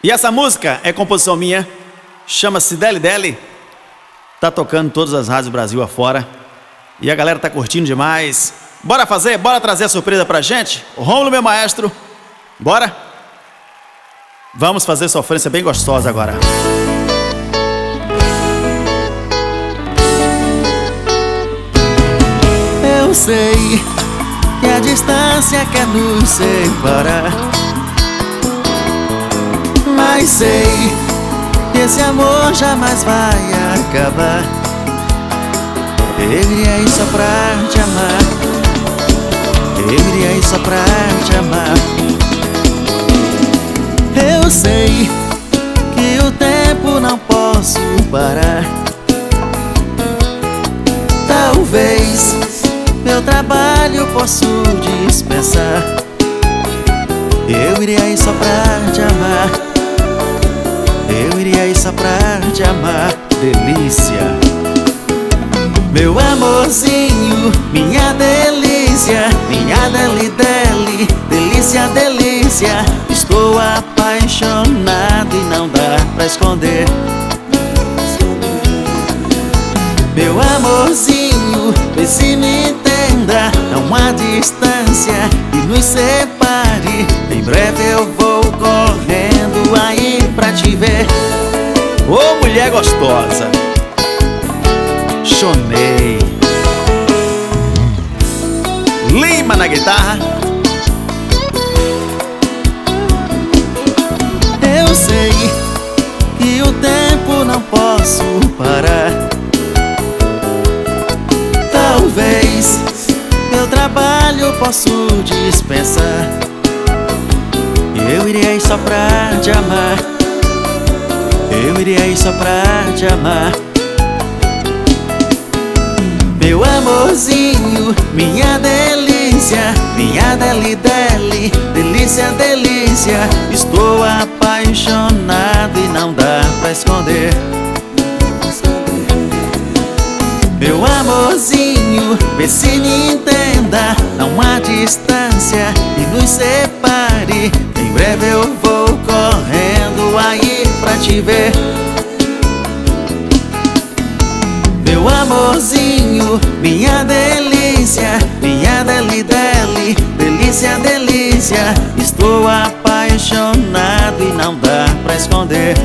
E essa música é composição minha, chama-se Deli Deli. Tá tocando em todas as rádios Brasil afora. E a galera tá curtindo demais. Bora fazer? Bora trazer a surpresa pra gente? O Rômulo, meu maestro. Bora? Vamos fazer sofrência bem gostosa agora. Eu sei que a distância quer nos separar, mas sei que esse amor jamais vai acabar. Eu iria ir só pra te amar, eu iria ir só pra te amar. Eu sei que o tempo não posso parar. Talvez meu trabalho posso dispensar. Eu iria ir só pra te amar, eu iria ir só pra te amar. Delícia. Meu amorzinho, minha delícia, minha deli-deli, delícia, delícia. Estou apaixonado e não dá pra esconder. Meu amorzinho, vê se me entenda. Não há distância que nos separe. Em breve eu vou correndo aí pra te ver. Ô, mulher gostosa. Chonei. Lima na guitarra. Eu sei que o tempo não posso parar. Talvez meu trabalho posso dispensar. Eu iria ir só pra te amar, eu iria ir só pra te amar. Meu amorzinho, minha delícia, minha deli-deli, delícia, delícia. Estou apaixonado e não dá pra esconder. Meu amorzinho, vê se me entenda. Não há distância que nos separe. Em breve eu vou correndo aí pra te ver. Meu amorzinho, minha delícia, minha deli-deli, delícia, delícia. Estou apaixonado e não dá pra esconder.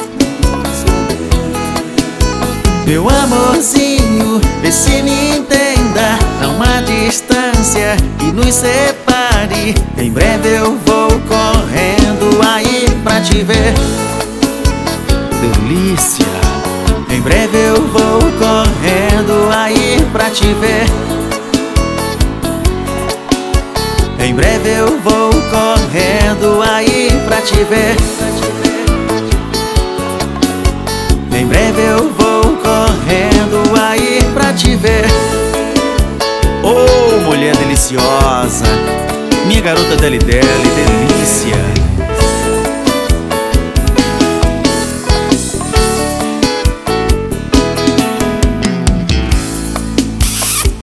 Meu amorzinho, vê se me entenda. Não há distância que nos separe. Em breve eu vou correndo aí pra te ver. Delícia. Em breve eu vou correndo aí pra te ver. Em breve eu vou correndo aí pra te ver. Em breve eu vou correndo aí pra te ver. Ô, mulher deliciosa. Minha garota deli-deli, delícia.